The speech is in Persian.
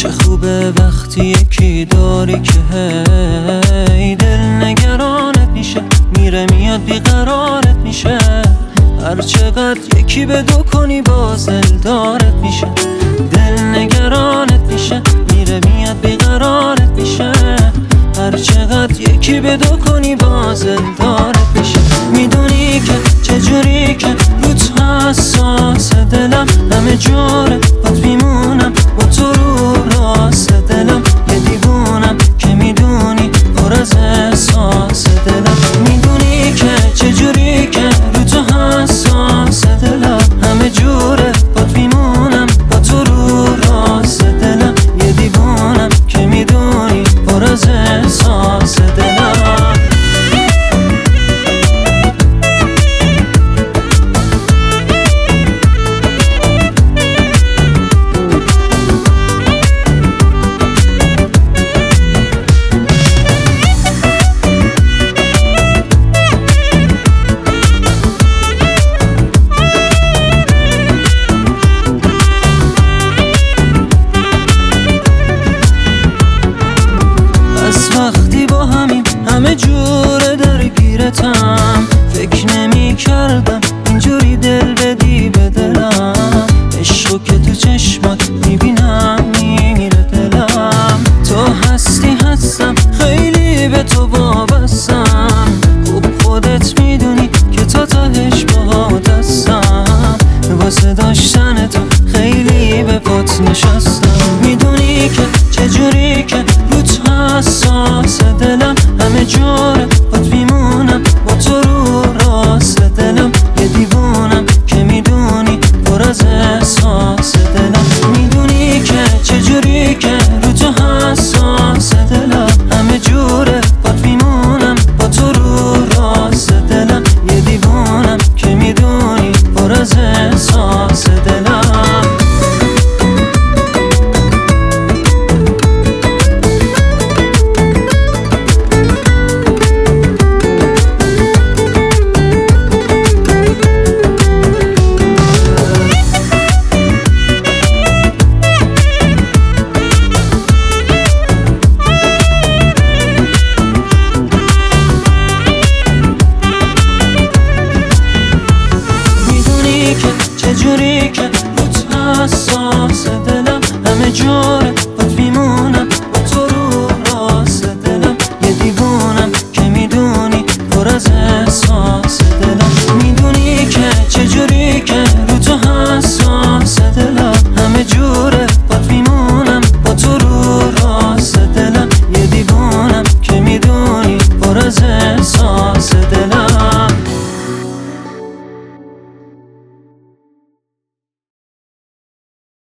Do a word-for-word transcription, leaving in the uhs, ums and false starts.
چه خوبه وقتی یکی داری که هی دل نگرانت میشه، میره میاد بیقرارت میشه. هر چقدر یکی به دو کنی باز دلدارت میشه، دل نگرانت میشه، میره میاد بیقرارت میشه. هر چقدر یکی به دو کنی باز دلدارت میشه. میدونی که چجوری که روت حساس دلم، همه جوره بات میمونم با تو رو راست دلم. یه دیوونم که میدونی پر از احساس دلم. میدونی که چجوری که روت حساس دلم، همه جوره بات میمونم با تو رو راست دلم. یه دیوونم که میدونی پر از احساس دلم. وقتی با همیم همه جوره درگیرتم، فکر نمی کردم اینجوری دل بدی